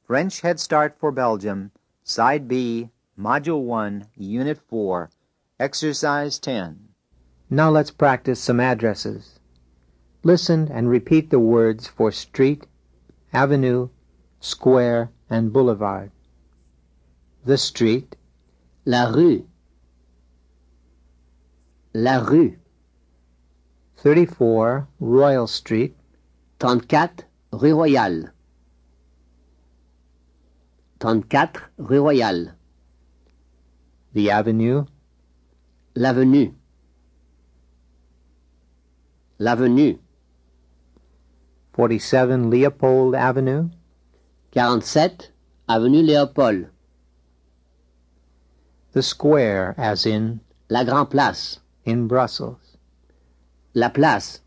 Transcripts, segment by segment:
French Head Start for Belgium, Side B, Module 1, Unit 4, Exercise 10. Now let's practice some addresses. Listen and repeat the words for street, avenue, square, and boulevard. The street, La rue. La rue. 34 Royal Street, 34 rue Royale. 34 rue Royale. the avenue, L'avenue. L'avenue. 47 Leopold Avenue, 47 avenue Léopold. the square as in La Grand Place. in Brussels, La Place.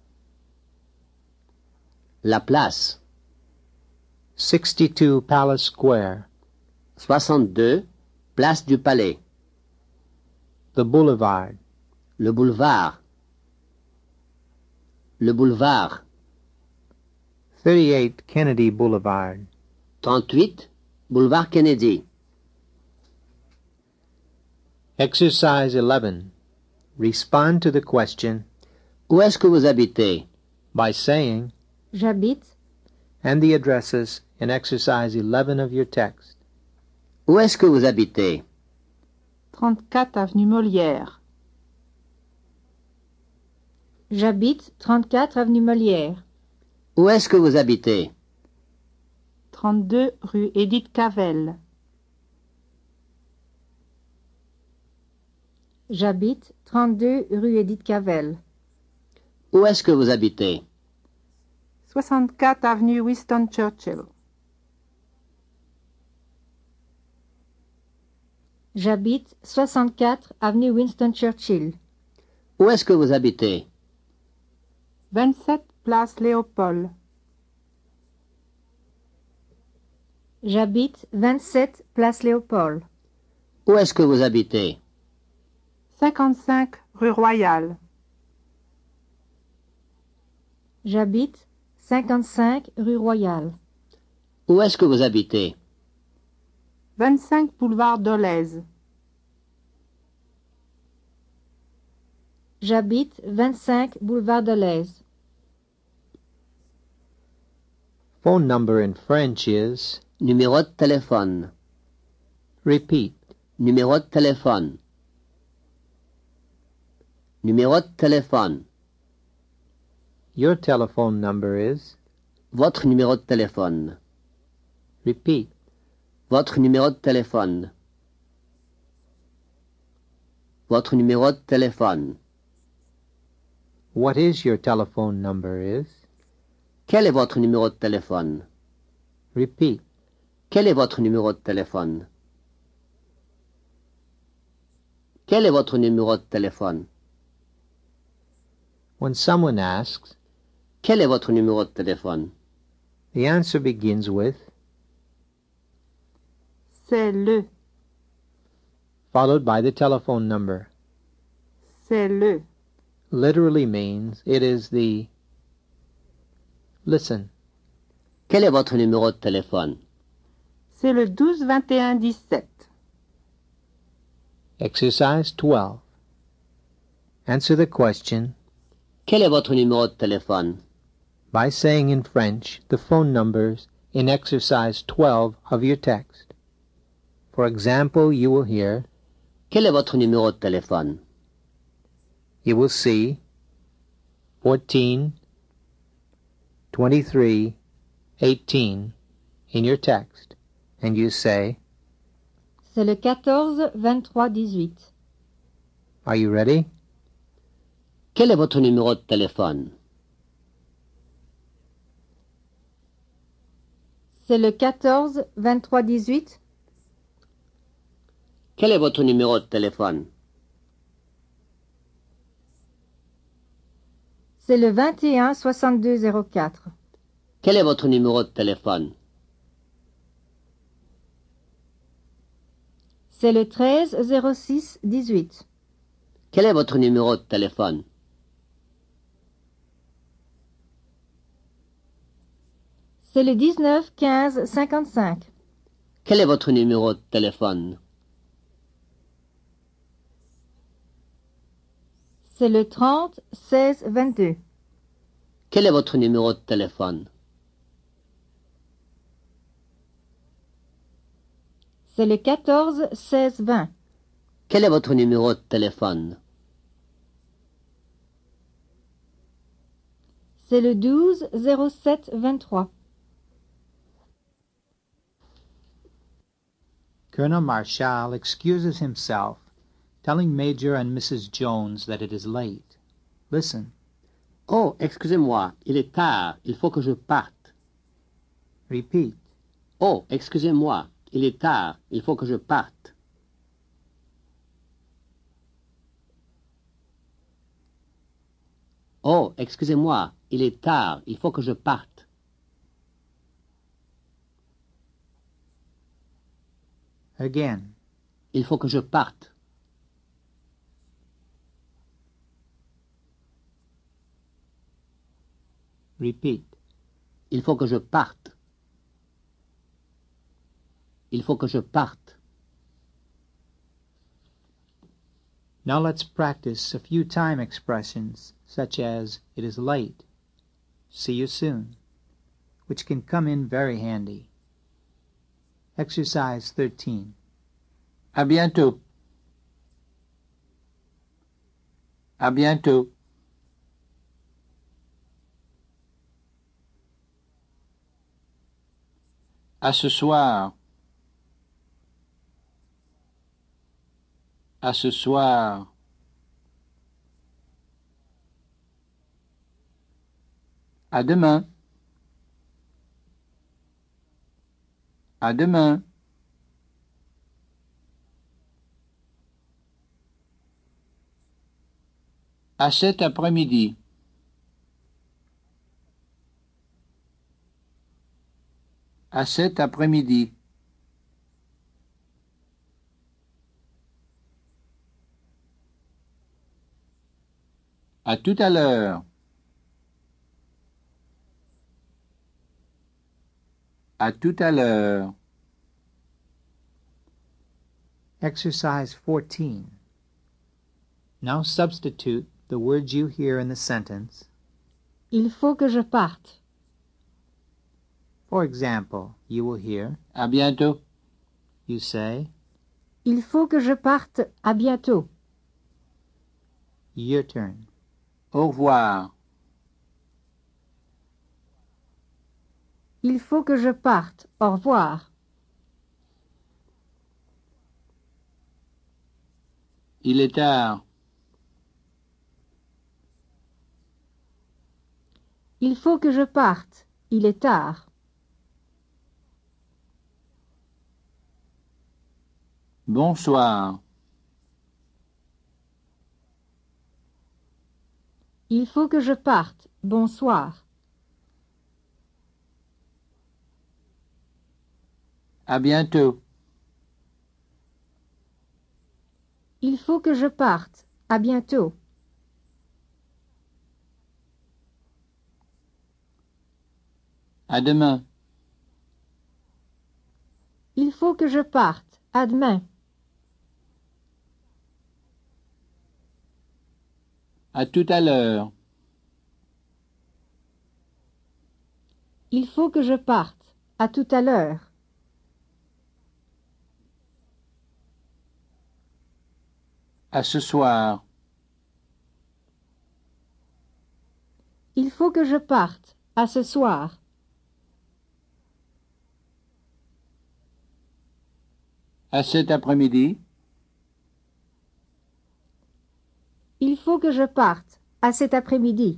La Place. 62 Palace Square, 62 place du Palais. the boulevard, Le boulevard. Le boulevard. 38 Kennedy Boulevard, 38 boulevard Kennedy. Exercise 11. Respond to the question Où est-ce que vous habitez? by saying J'habite and the addresses in exercise 11 of your text. Où est-ce que vous habitez? 34 avenue Molière. J'habite 34 avenue Molière. Où est-ce que vous habitez? 32 rue Édith Cavelle. J'habite 32 rue Édith Cavelle. Où est-ce que vous habitez? 64 avenue Winston Churchill. J'habite 64 avenue Winston Churchill. Où est-ce que vous habitez? 27 place Léopold. J'habite 27 place Léopold. Où est-ce que vous habitez? 55 rue Royale. J'habite 55 rue Royale. Où est-ce que vous habitez? 25 boulevard Dolez. J'habite 25 boulevard Dolez. Phone number in French is Numéro de téléphone. repeat. Numéro de téléphone. Numéro de téléphone. Your telephone number is Votre numéro de téléphone. repeat. Votre numéro de téléphone. Votre numéro de téléphone. What is your telephone number is Quel est votre numéro de téléphone? repeat. Quel est votre numéro de téléphone? Quel est votre numéro de téléphone? When someone asks, Quel est votre numéro de téléphone? the answer begins with C'est le. followed by the telephone number. C'est le. Literally means it is the. Listen. Quel est votre numéro de téléphone? C'est le 12 21 17. Exercise 12. Answer the question Quel est votre numéro de téléphone? by saying in French the phone numbers in exercise 12 of your text. For example, you will hear, Quel est votre numéro de téléphone? you will see 14, 23, 18 in your text, and you say, C'est le 14 23 18. are you ready? Quel est votre numéro de téléphone? C'est le 14 23 18. Quel est votre numéro de téléphone? C'est le 21 62 04. Quel est votre numéro de téléphone? C'est le 13 06 18. Quel est votre numéro de téléphone? C'est le 19 15 55. Quel est votre numéro de téléphone? C'est le 30 16 22. Quel est votre numéro de téléphone? C'est le 14 16 20. Quel est votre numéro de téléphone? C'est le 12 07 23. Colonel Marshall excuses himself, telling Major and Mrs. Jones that it is late. Listen. Oh, excusez-moi, il est tard, il faut que je parte. Repeat. Oh, excusez-moi, il est tard, il faut que je parte. Oh, excusez-moi, il est tard, il faut que je parte. Again. Il faut que je parte. Repeat. Il faut que je parte. Il faut que je parte. Now let's practice a few time expressions, such as, it is late, see you soon, which can come in very handy. Exercise 13. À bientôt. À bientôt. À ce soir. À ce soir. À demain. À demain. À cet après-midi. À cet après-midi. À tout à l'heure. À tout à l'heure. Exercise 14. Now substitute the words you hear in the sentence. Il faut que je parte. For example, you will hear, À bientôt. you say, Il faut que je parte. À bientôt. your turn. Au revoir. Il faut que je parte. Au revoir. Il est tard. Il faut que je parte. Il est tard. Bonsoir. Il faut que je parte. Bonsoir. À bientôt. Il faut que je parte. À bientôt. À demain. Il faut que je parte. À demain. À tout à l'heure. Il faut que je parte. À tout à l'heure. À ce soir. Il faut que je parte. À ce soir. À cet après-midi. Il faut que je parte. À cet après-midi.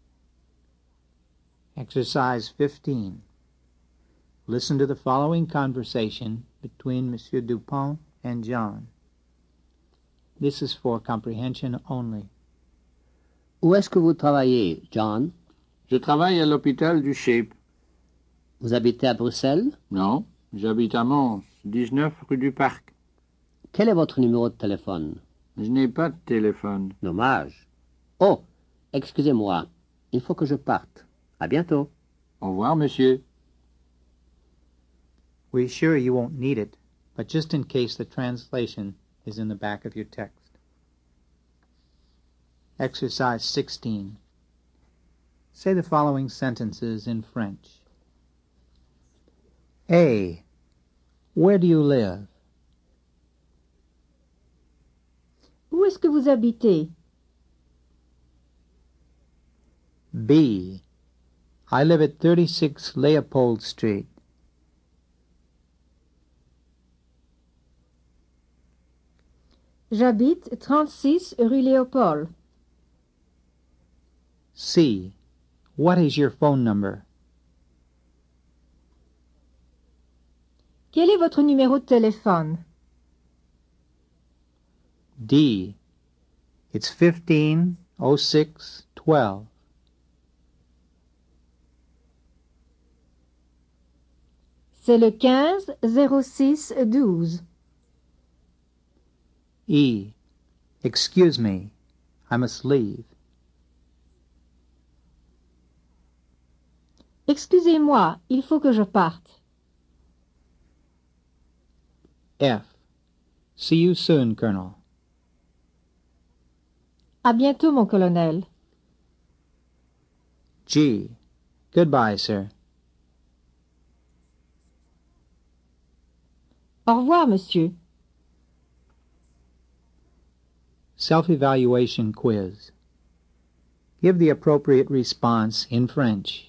Exercise 15. Listen to the following conversation between M. Dupont and John. This is for comprehension only. Où est-ce que vous travaillez, John? Je travaille à l'hôpital du Shape. Vous habitez à Bruxelles? Non, j'habite à Mons, 19 rue du Parc. Quel est votre numéro de téléphone? Je n'ai pas de téléphone. Dommage. Oh, excusez-moi, il faut que je parte. À bientôt. Au revoir, monsieur. We're sure you won't need it, but just in case, the translation is in the back of your text. Exercise 16. Say the following sentences in French. A. Where do you live? Où est-ce que vous habitez? B. I live at 36 Leopold Street. J'habite 36 rue Léopold. C. What is your phone number? Quel est votre numéro de téléphone? D. It's 150612. C'est le 15 06 12. E. Excuse me, I must leave. Excusez-moi, il faut que je parte. F. See you soon, Colonel. À bientôt, mon colonel. G. Goodbye, sir. Au revoir, monsieur. Self-evaluation quiz. Give the appropriate response in French.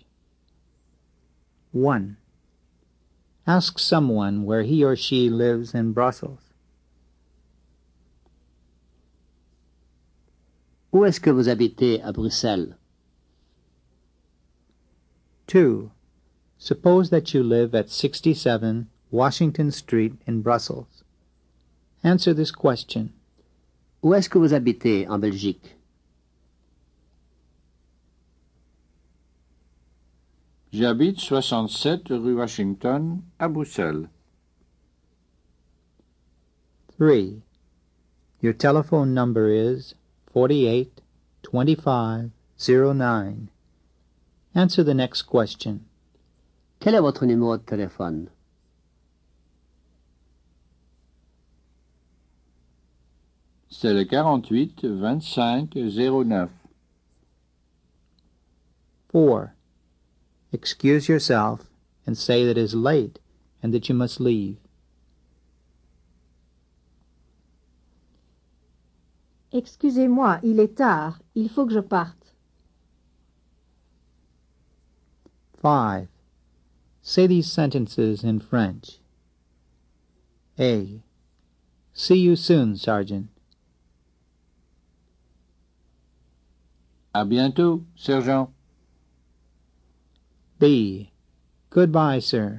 1. Ask someone where he or she lives in Brussels. Où est-ce que vous habitez à Bruxelles? 2. Suppose that you live at 67 Washington Street in Brussels. Answer this question. Où est-ce que vous habitez en Belgique? J'habite 67 rue Washington, à Bruxelles. 3. Your telephone number is 48 25 09. Answer the next question. Quel est votre numéro de téléphone? C'est le 48 25 09. 4. Excuse yourself and say that it is late and that you must leave. Excusez-moi, il est tard. Il faut que je parte. 5. Say these sentences in French. A. See you soon, Sergeant. À bientôt, sergent. B. Goodbye, sir.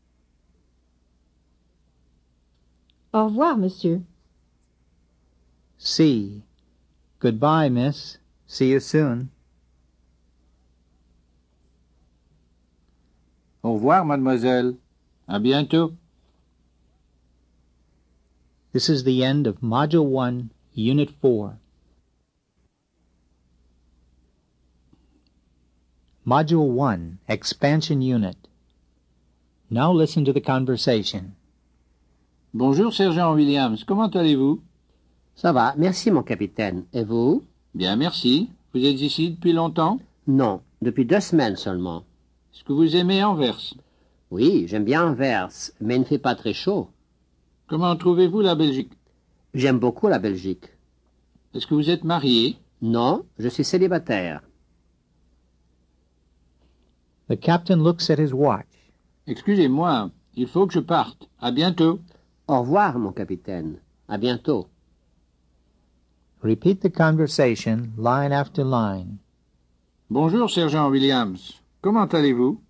Au revoir, monsieur. C. Goodbye, miss. See you soon. Au revoir, mademoiselle. À bientôt. This is the end of Module 1, Unit 4. Module 1, Expansion Unit. Now listen to the conversation. Bonjour, sergent Williams. Comment allez-vous? Ça va, merci mon capitaine. Et vous? Bien, merci. Vous êtes ici depuis longtemps? Non, depuis 2 semaines seulement. Est-ce que vous aimez Anvers? Oui, j'aime bien Anvers, mais il ne fait pas très chaud. Comment trouvez-vous la Belgique? J'aime beaucoup la Belgique. Est-ce que vous êtes marié? Non, je suis célibataire. The captain looks at his watch. Excusez-moi, il faut que je parte. À bientôt. Au revoir, mon capitaine. À bientôt. Repeat the conversation, line after line. Bonjour, sergent Williams. Comment allez-vous?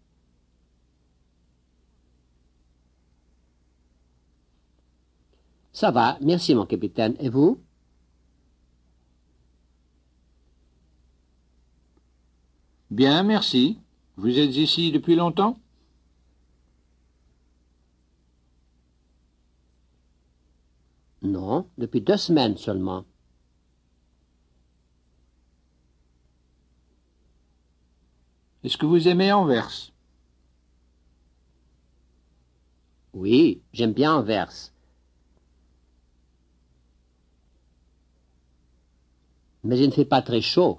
Ça va, merci mon capitaine. Et vous? Bien, merci. Vous êtes ici depuis longtemps? Non, depuis 2 semaines seulement. Est-ce que vous aimez Anvers? Oui, j'aime bien Anvers. Mais il ne fait pas très chaud.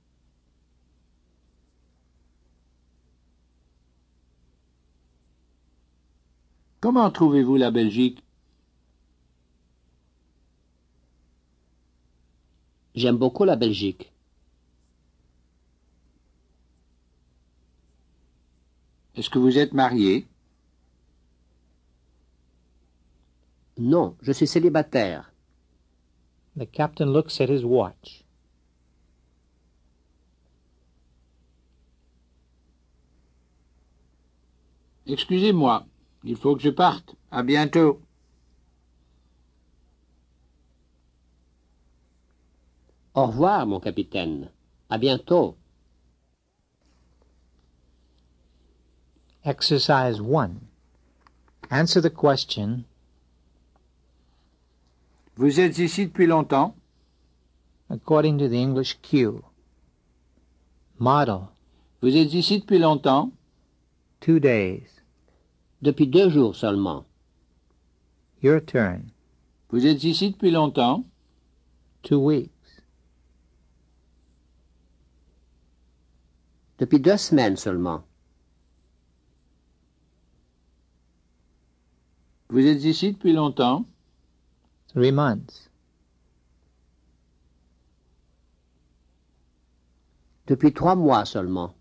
Comment trouvez-vous la Belgique? J'aime beaucoup la Belgique. Est-ce que vous êtes marié? Non, je suis célibataire. The captain looks at his watch. Excusez-moi, il faut que je parte. À bientôt. Au revoir, mon capitaine. À bientôt. Exercise 1. Answer the question, Vous êtes ici depuis longtemps? according to the English cue. Model, Vous êtes ici depuis longtemps? 2 days. Depuis 2 jours seulement. Your turn, Vous êtes ici depuis longtemps? 2 weeks. Depuis 2 semaines seulement. Vous êtes ici depuis longtemps? 3 months. Depuis 3 mois seulement.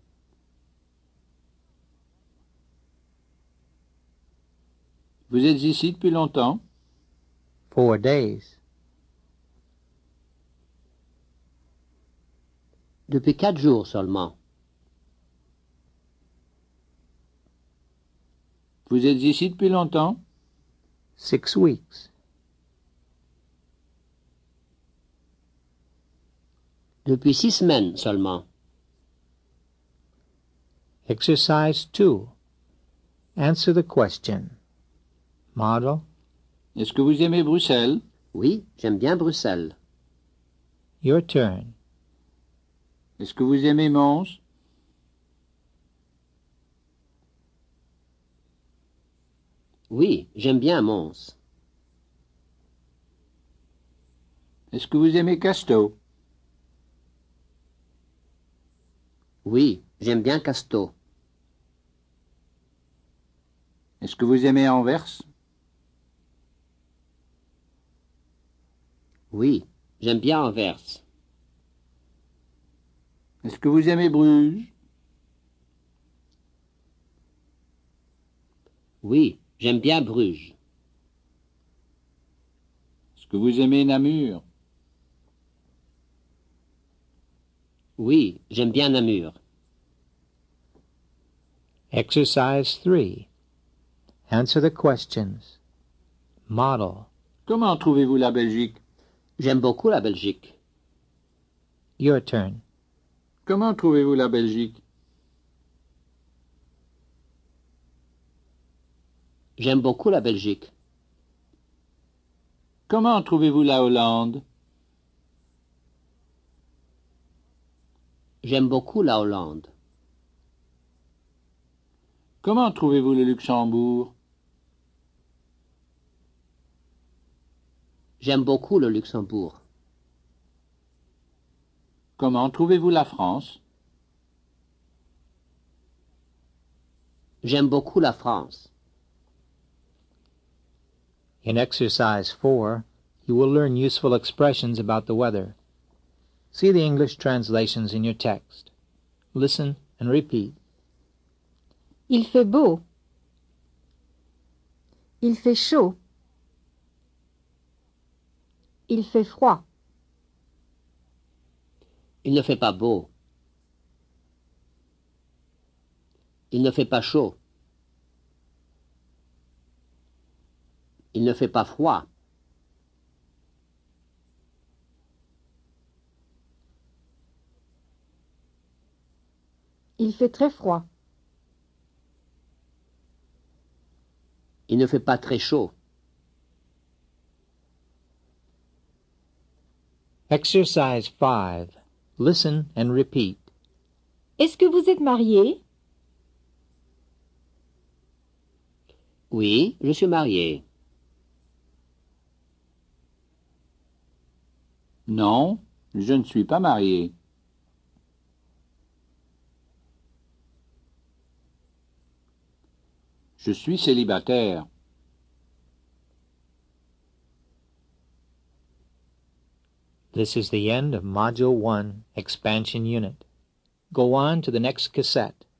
Vous êtes ici depuis longtemps? 4 days. Depuis 4 jours seulement. Vous êtes ici depuis longtemps? 6 weeks. Depuis 6 semaines seulement. Exercise 2. Answer the question. Model, Est-ce que vous aimez Bruxelles? Oui, j'aime bien Bruxelles. your turn. Est-ce que vous aimez Mons? Oui, j'aime bien Mons. Est-ce que vous aimez Casteau? Oui, j'aime bien Casteau. Est-ce que vous aimez Anvers? Oui, j'aime bien Anvers. Est-ce que vous aimez Bruges? Oui, j'aime bien Bruges. Est-ce que vous aimez Namur? Oui, j'aime bien Namur. Exercise 3. Answer the questions. Model, Comment trouvez-vous la Belgique? J'aime beaucoup la Belgique. your turn. Comment trouvez-vous la Belgique? J'aime beaucoup la Belgique. Comment trouvez-vous la Hollande? J'aime beaucoup la Hollande. Comment trouvez-vous le Luxembourg? J'aime beaucoup le Luxembourg. Comment trouvez-vous la France? J'aime beaucoup la France. In exercise 4, you will learn useful expressions about the weather. See the English translations in your text. Listen and repeat. Il fait beau. Il fait chaud. Il fait froid. Il ne fait pas beau. Il ne fait pas chaud. Il ne fait pas froid. Il fait très froid. Il ne fait pas très chaud. Exercise 5. Listen and repeat. Est-ce que vous êtes marié? Oui, je suis marié. Non, je ne suis pas marié. Je suis célibataire. This is the end of Module 1, Expansion Unit. Go on to the next cassette.